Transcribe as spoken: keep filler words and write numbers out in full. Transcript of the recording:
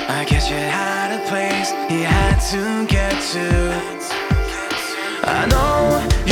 I guess you had a place you had to get to. I know